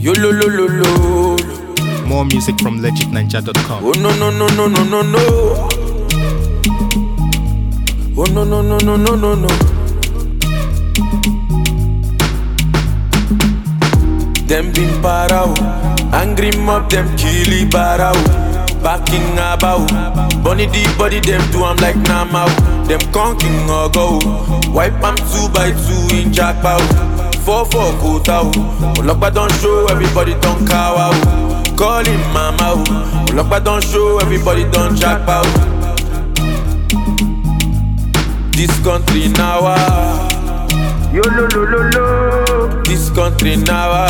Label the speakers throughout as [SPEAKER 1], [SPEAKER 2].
[SPEAKER 1] Yo lo lo lo lo.
[SPEAKER 2] More music from legitninja.com.
[SPEAKER 1] Oh no no no no no no no. Oh no no no no no no no. Them been parao, angry mob them killy barao. Backing about, bunny the body them do I'm like Namao. Them conking or go, wipe am 2x2 in jackpot. 4-4 quota, Olokpa don't show, everybody don't cow out. Call him mama, Olokpa don't show, everybody don't jackpot. This country now, yo lo lo lo lo. This country now,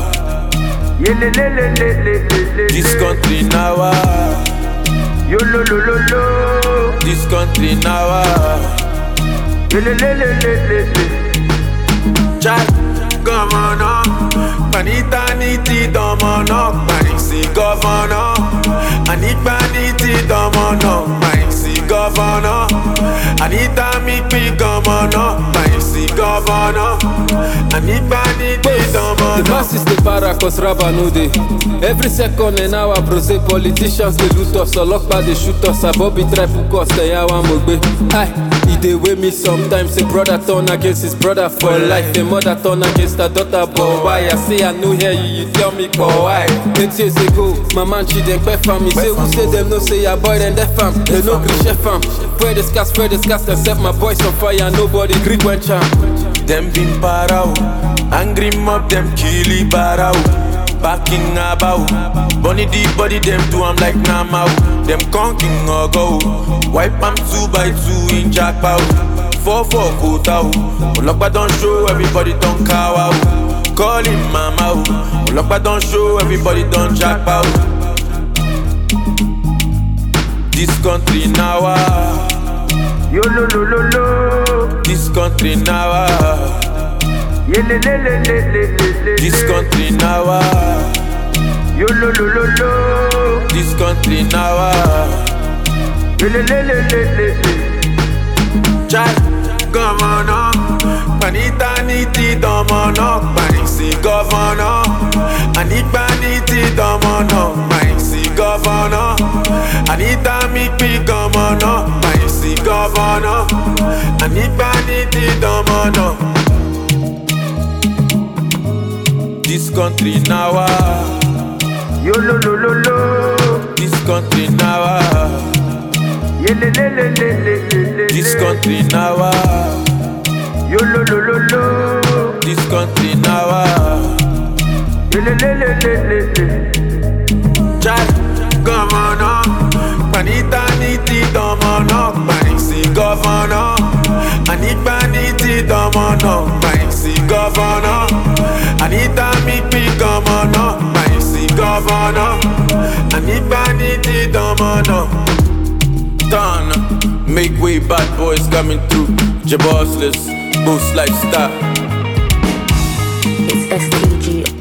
[SPEAKER 1] this country now, yo lo lo lo lo. This country now, Chai, governor, panita niti domono, panisi governor, Anita niti domono, panisi governor, Anita mikpi governor, panisi governor, Anita niti domono.
[SPEAKER 3] The masses they para cause raba no dey. Every second and hour brose politicians they loot us. Olokpa they shoot us. Abobi try put us they yawa mogbe. Aye, he dey weigh me sometimes. A brother turn against his brother for life. A mother turn against her daughter. But why? I say I know hear you, you tell me but why? 8 years ago, my man she dem pay fam. Me say who say them no say ya boy then they fam. They no gree chef fam. Spread the scars and set my boys on fire. Nobody gree when charm.
[SPEAKER 1] Them been parao, angry mob them killy barao. Backing about, bunny the body them do I'm like Namao. Them conking or go, wipe am 2x2 in jackpot. 4-4 quota, Olokpa don't show, everybody don't cow out. Call him mama, Olokpa don't show, everybody don't jackpot. This country now, yo lo lo lo lo. This country now, this country now, yo lo lo lo lo. This country now, Chai, governor, panita niti domono, panisi governor, Anita niti domono, panisi governor, Anita mikpi governor, panisi governor, Anita niti domono. This country now, yo lo lo lo lo. This country now, this country now, yo lo lo lo lo. This country now, Chai, governor, panita niti domono, panisi governor, Anita niti domono, panisi governor, Anita mikpi governor, panisi governor, Anita niti domono. Done, make way, bad boys coming through. Jabossless, boost lifestyle.
[SPEAKER 4] It's STG